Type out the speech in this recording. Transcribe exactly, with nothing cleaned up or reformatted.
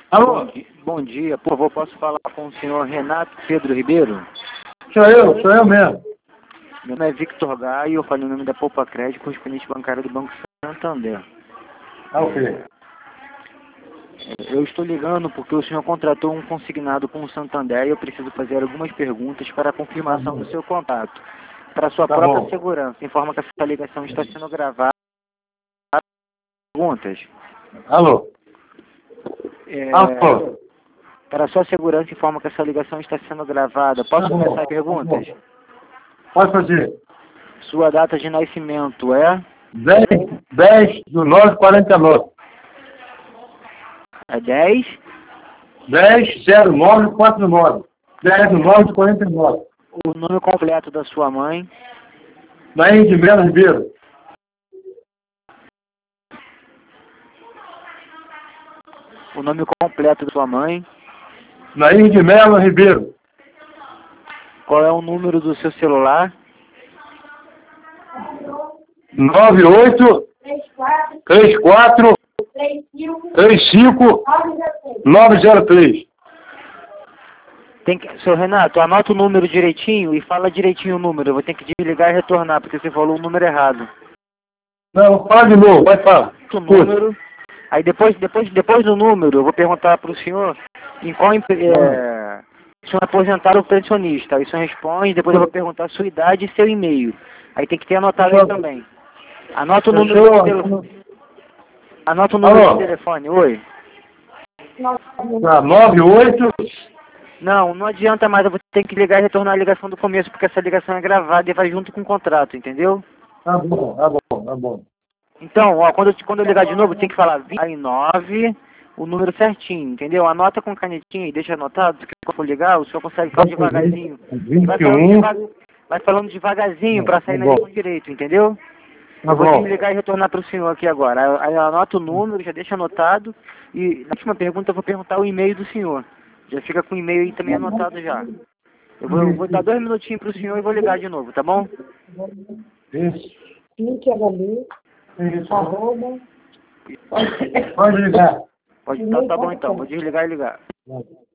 Alô? Bom, di- bom dia, por favor, posso falar com o senhor Renato Pedro Ribeiro? Sou eu, sou eu mesmo. Meu nome é Victor Gaio, eu falo em nome da Poupa Crédito, correspondente bancário do Banco Santander. Ah, o quê? Eu estou ligando porque o senhor contratou um consignado com o Santander e eu preciso fazer algumas perguntas para a confirmação do seu contato. Para sua Tá própria bom. segurança, informa que essa ligação está sendo gravada. Perguntas. Alô? É, Alô? para sua segurança, informa que essa ligação está sendo gravada. Posso Tá bom, começar as tá perguntas? bom. Pode fazer. Sua data de nascimento é? dez, dez do nove quarenta e nove. É dez? dez zero nove quatro nove. dez do nove quarenta e nove. O nome completo da sua mãe? Nair de Melo Ribeiro. O nome completo da sua mãe? Nair de Melo Ribeiro. Qual é o número do seu celular? nove oito três quatro três cinco nove zero três. Tem que, seu Renato, anota o número direitinho e fala direitinho o número. Eu vou ter que desligar e retornar, porque você falou o número errado. Não, fala de novo, vai falar. O número. Aí depois, depois, depois do número, eu vou perguntar para o senhor em qual empre- é, se o senhor é aposentado ou pensionista. Aí o senhor responde, depois eu vou perguntar a sua idade e seu e-mail. Aí tem que ter anotado aí também. Anota o número do telefone. Anota o número Alô? do telefone, oi. Tá, nove oito. Não, não adianta mais, eu vou ter que ligar e retornar a ligação do começo, porque essa ligação é gravada e vai junto com o contrato, entendeu? Tá bom, tá bom, tá bom. Então, ó, quando eu, te- quando eu ligar de novo, tem que falar vinte e nove, o número certinho, entendeu? Anota com canetinha e deixa anotado, porque quando for ligar, o senhor consegue falar devagarzinho. E vai falando, vinte e um. devagar, vai falando devagarzinho para sair Tá na bom. ligação direito, entendeu? Tá Eu vou bom. desligar e retornar para o senhor aqui agora. Aí eu anoto o número, já deixa anotado. E na última pergunta eu vou perguntar o e-mail do senhor. Já fica com o e-mail aí também anotado já. Eu vou, eu vou dar dois minutinhos para o senhor e vou ligar de novo, tá bom? Isso. Link H D, Isso. arroba, Pode ligar. Pode, tá, tá bom então, vou desligar e ligar.